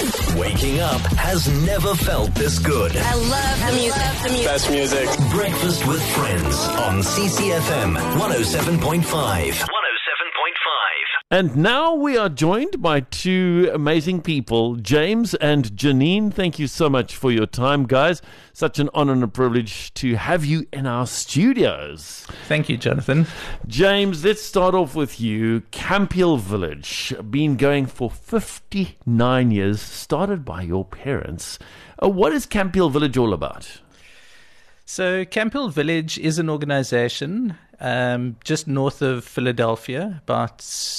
Waking up has never felt this good. I love the music. Best music. Breakfast with Friends on CCFM 107.5. And now we are joined by two amazing people, James and Janine. Thank you so much for your time, guys. Such an honor and a privilege to have you in our studios. Thank you, Jonathan. James, let's start off with you. Campiel Village, been going for 59 years, started by your parents. What is Campiel Village all about? So Campiel Village is an organization just north of Philadelphia, about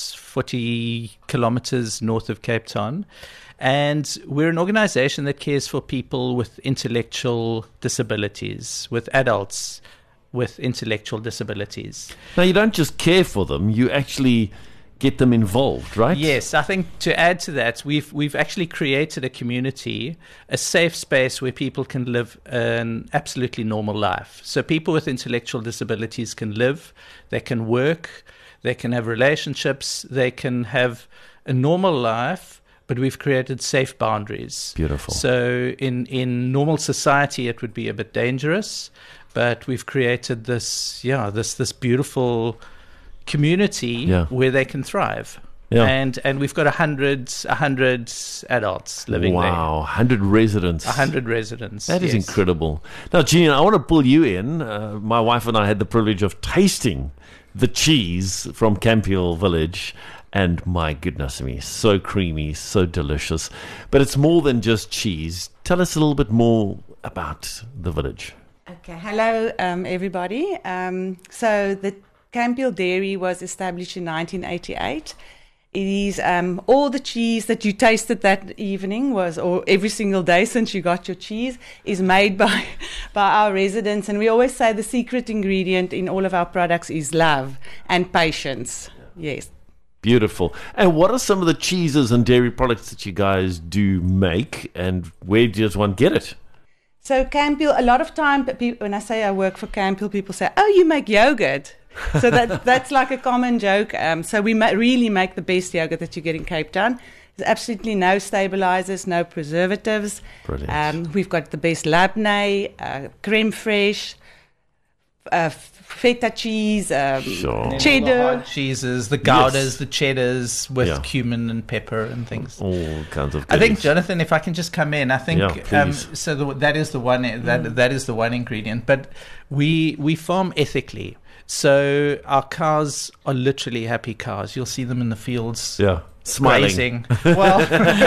40 kilometers north of Cape Town. And we're an organization that cares for people with intellectual disabilities, with adults with intellectual disabilities. Now, you don't just care for them, you actually get them involved, right? Yes, I think to add to that, we've actually created a community, a safe space where people can live an absolutely normal life. So people with intellectual disabilities can live, they can work, they can have relationships, they can have a normal life, but we've created safe boundaries. Beautiful. So in normal society, it would be a bit dangerous, but we've created this beautiful community where they can thrive. Yeah. And we've got 100 adults living there. Wow, 100 residents. 100 residents. That is incredible. Now, Jean, I want to pull you in. My wife and I had the privilege of tasting the cheese from Campiel Village. And my goodness me, so creamy, so delicious. But it's more than just cheese. Tell us a little bit more about the village. Okay, hello everybody. So the Campiel Dairy was established in 1988. It is all the cheese that you tasted that evening or every single day since you got your cheese is made by our residents. And we always say the secret ingredient in all of our products is love and patience. Yes. Beautiful. And what are some of the cheeses and dairy products that you guys do make, and where does one get it? So Campiel, a lot of time, when I say I work for Campiel, people say, "Oh, you make yogurt." So that's like a common joke. So we really make the best yogurt that you get in Cape Town. There's absolutely no stabilizers, no preservatives. Brilliant. We've got the best labneh, creme fraiche, feta cheese, cheddar, cheddar, the hard cheeses, the goudas, the cheddars with cumin and pepper and things. All kinds of. I think, Jonathan, if I can just come in, I think that is the one that is the one ingredient. But we farm ethically, so our cows are literally happy cows. You'll see them in the fields. Yeah. Smiling. Grazing. Well,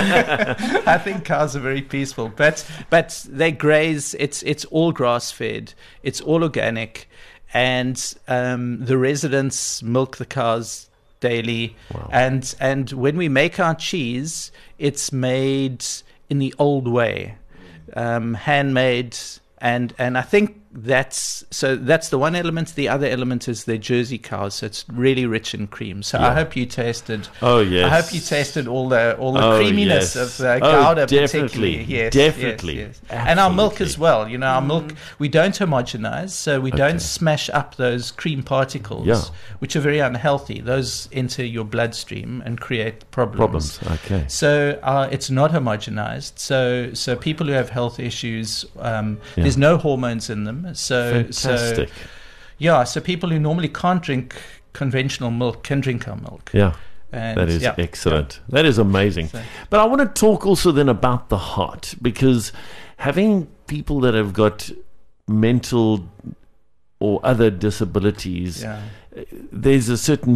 I think cows are very peaceful, but they graze. It's all grass fed. It's all organic, and the residents milk the cows daily. Wow. And when we make our cheese, it's made in the old way, handmade. And I think that's the one element. The other element is their Jersey cows, so it's really rich in cream. So I hope you tasted. Oh yes. I hope you tasted all the creaminess of the Gouda, particularly. Yes, definitely. Yes. And our milk as well. You know, our milk we don't homogenize, so we don't smash up those cream particles, which are very unhealthy. Those enter your bloodstream and create problems. Okay. So it's not homogenized. So people who have health issues, there's no hormones in them. Fantastic. So people who normally can't drink conventional milk can drink our milk. Yeah. And that is excellent. That is amazing. But I want to talk also then about the heart, because having people that have got mental or other disabilities, there's a certain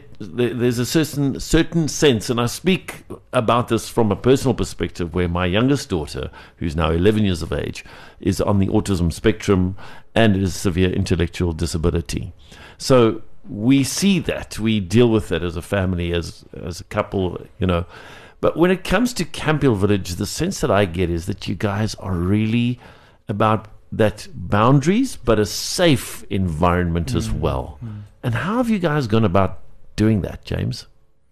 certain sense, and I speak about this from a personal perspective, where my youngest daughter, who's now 11 years of age, is on the autism spectrum and is severe intellectual disability. So we see that, we deal with that as a family, as a couple, you know. But when it comes to Campiel Village, the sense that I get is that you guys are really about that boundaries, but a safe environment as well. And how have you guys gone about doing that, James?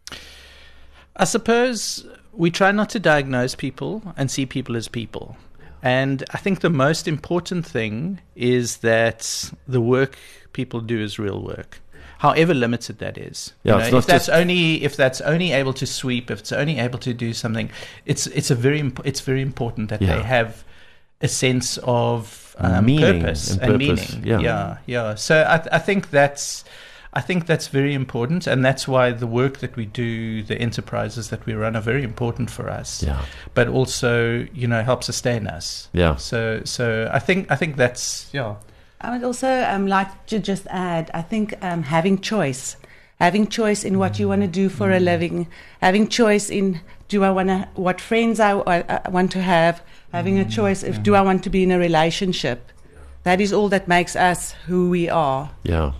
I suppose we try not to diagnose people and see people as people. And I think the most important thing is that the work people do is real work. however limited that is. Yeah, You it's know, not if that's only able to sweep, if it's only able to do something, it's very important that Yeah. they have a sense of Meaning purpose and and purpose, meaning. Yeah. So I think that's very important, and that's why the work that we do, the enterprises that we run, are very important for us. Yeah. But also, help sustain us. Yeah. So I think that's I would also like to just add, I think having choice in what you want to do for a living, having choice in what friends I want to have, having a choice if do I want to be in a relationship. That is all that makes us who we are. Yeah.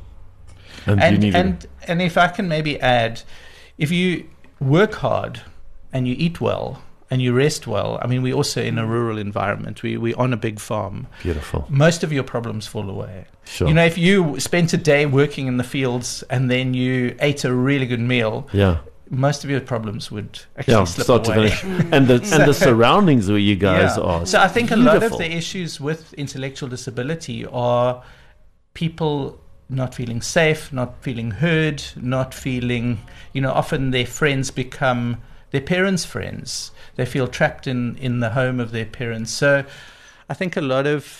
And if I can maybe add, if you work hard and you eat well and you rest well, I mean, we're also in a rural environment. We're on a big farm. Beautiful. Most of your problems fall away. Sure. If you spent a day working in the fields and then you ate a really good meal, Yeah. most of your problems would actually slip start away. to finish. And the surroundings where you guys are. So I think a lot of beautiful. the issues with intellectual disability are people not feeling safe, not feeling heard, not feeling, often their friends become their parents' friends. They feel trapped in the home of their parents. So I think in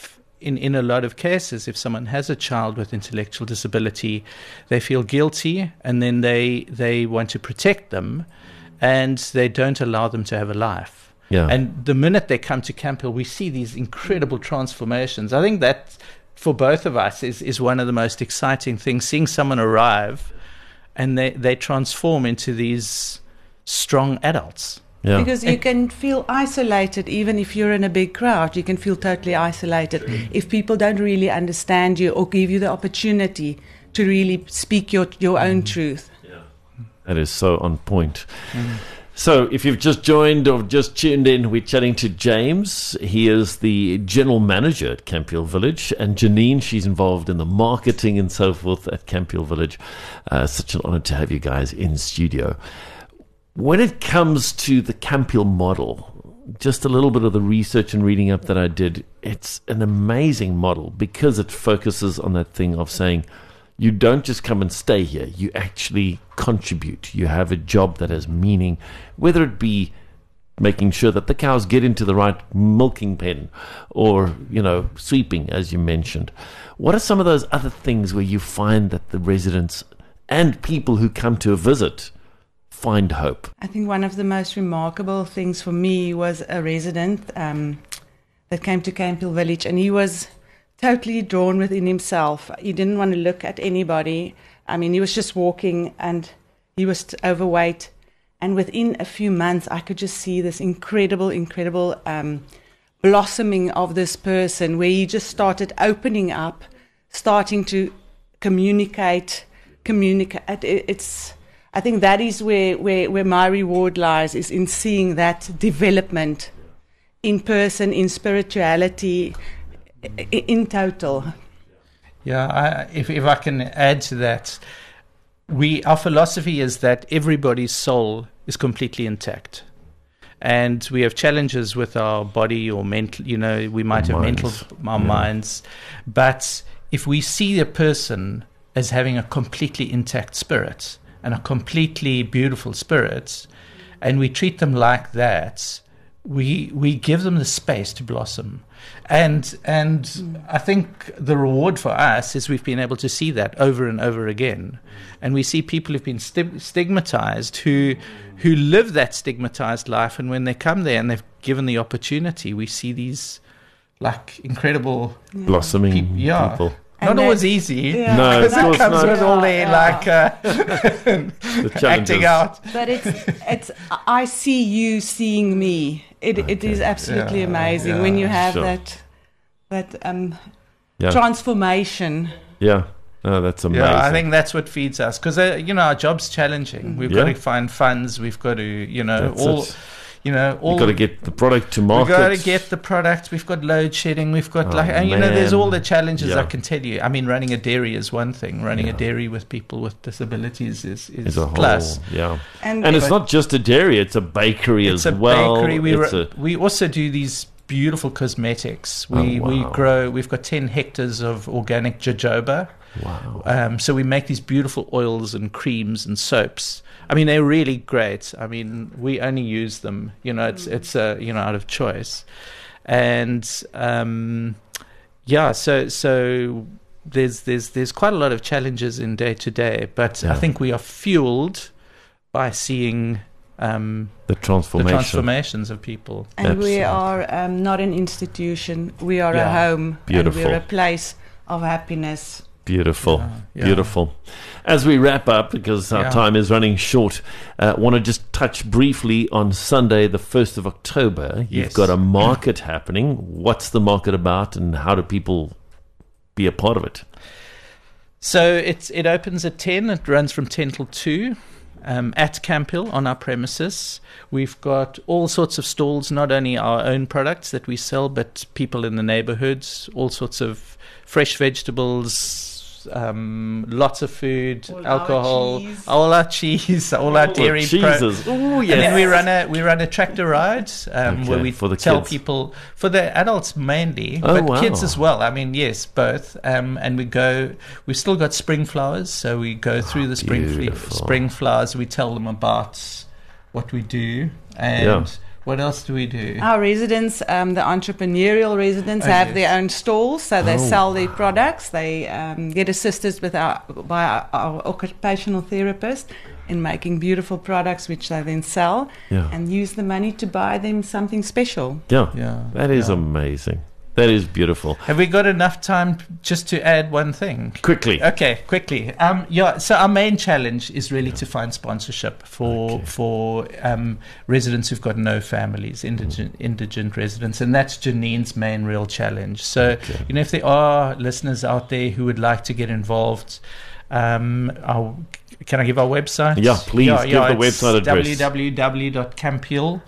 a lot of cases, if someone has a child with intellectual disability, they feel guilty, and then they want to protect them, and they don't allow them to have a life. Yeah. And the minute they come to Camp Hill, we see these incredible transformations. I think that for both of us is one of the most exciting things, seeing someone arrive and they transform into these strong adults. Yeah. Because you can feel isolated even if you're in a big crowd. You can feel totally isolated if people don't really understand you or give you the opportunity to really speak your own truth. That is so on point. So if you've just joined or just tuned in, we're chatting to James. He is the general manager at Camp Hill Village. And Janine, she's involved in the marketing and so forth at Camp Hill Village. Such an honor to have you guys in studio. When it comes to the Camp Hill model, just a little bit of the research and reading up that I did, it's an amazing model because it focuses on that thing of saying, you don't just come and stay here. You actually contribute. You have a job that has meaning, whether it be making sure that the cows get into the right milking pen or, sweeping, as you mentioned. What are some of those other things where you find that the residents and people who come to a visit find hope? I think one of the most remarkable things for me was a resident that came to Camp Hill Village, and he was totally drawn within himself. He didn't want to look at anybody. I mean, he was just walking and he was overweight. And within a few months, I could just see this incredible blossoming of this person where he just started opening up, starting to communicate. I think that is where my reward lies, is in seeing that development in person, in spirituality, in total. Yeah, if I can add to that, our philosophy is that everybody's soul is completely intact. And we have challenges with our body or mental, we might have minds. But if we see a person as having a completely intact spirit and a completely beautiful spirit, and we treat them like that, we give them the space to blossom. And I think the reward for us is we've been able to see that over and over again. And we see people who've been stigmatized who live that stigmatized life, and when they come there and they've given the opportunity, we see these incredible blossoming people. Not always easy. Yeah. No, of course comes not. with all their The challenges. acting out. But it's I see you seeing me. It is absolutely amazing when you have Sure. that Yeah. transformation. Yeah. Oh, that's amazing. Yeah, I think that's what feeds us, because our job's challenging. We've got to find funds. We've got to, That's all. it. You've You've got to get the product to market. We've got to get the product. We've got load shedding. We've got there's all the challenges. Yeah. I can tell you. I mean, running a dairy is one thing. Running a dairy with people with disabilities is a plus. whole, yeah. And And it's not just a dairy; it's a bakery It's as a well. bakery. We also do these beautiful cosmetics. We wow. grow. We've got 10 hectares of organic jojoba, Wow. So we make these beautiful oils and creams and soaps. I mean, they're really great. I mean, we only use them, it's out of choice. And so there's quite a lot of challenges in day to day, but I think we are fueled by seeing the transformations of people. And Absolutely. we are not an institution. We are a home. Beautiful. And we're a place of happiness. Beautiful, Yeah. beautiful. As we wrap up, because our time is running short, want to just touch briefly on Sunday, the 1st of October. You've Yes. got a market happening. What's the market about, and how do people be a part of it? So it opens at 10. It runs from 10 till 2 at Camphill on our premises. We've got all sorts of stalls, not only our own products that we sell, but people in the neighborhoods, all sorts of fresh vegetables, lots of food, All our alcohol, cheese. all our cheese, all our dairy cheeses. Oh, yes. And then we run a tractor ride where we for the tell kids. people, for the adults mainly, Oh, but wow. kids as well. I mean, yes, both. And we've still got spring flowers, so we go through the beautiful. spring flowers. We tell them about what we do and what else do we do? Our residents, the entrepreneurial residents, have yes. their own stalls, so they Oh, sell their products. They get assisted by our occupational therapist in making beautiful products, which they then sell, and use the money to buy them something special. Yeah, That is yeah. amazing. That is beautiful. Have we got enough time just to add one thing? Quickly. Okay, quickly. So our main challenge is really to find sponsorship for residents who've got no families, indigent residents, and that's Janine's main real challenge. So, if there are listeners out there who would like to get involved, can I give our website? Yeah, please give the website address. www.camphill.org.za,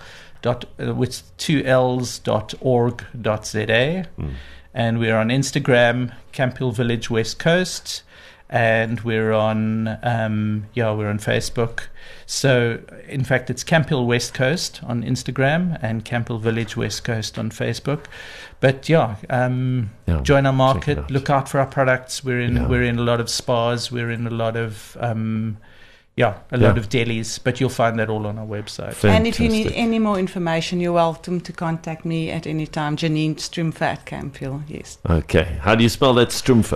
and we're on Instagram, Camphill Village West Coast, and we're on Facebook. So in fact, it's Camphill West Coast on Instagram and Camphill Village West Coast on Facebook. But join our check it market, out. look out for our products. We're in a lot of spas, we're in a lot of lot of delis, but you'll find that all on our website. Fantastic. And if you need any more information, you're welcome to contact me at any time. Janine Strumpfer at Camphill, yes. Okay. How do you spell that, Strumpfer?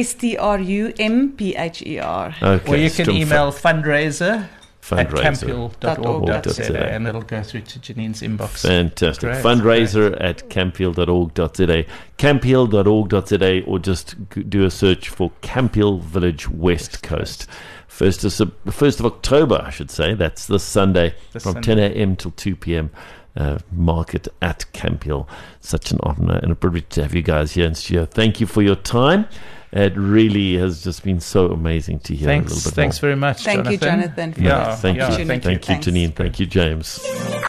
STRUMPHER. Okay. Or you can Strumpfer. email fundraiser at Fundraiser. camphill.org.za, and it'll go through to Janine's inbox. Fantastic. Great, Fundraiser at camphill.org.za. Camphill.org.za, or just do a search for Camphill Village West Coast. 1st of October, I should say. That's this Sunday from 10 a.m. till 2 p.m. Market at Camphill. Such an honor and a privilege to have you guys here in studio. Thank you for your time. It really has just been so amazing to hear a little bit Thanks more. very much, Thank you, Jonathan, for Yeah, this thank you. opportunity. Thank you, Thanks. Janine. Thank you, James.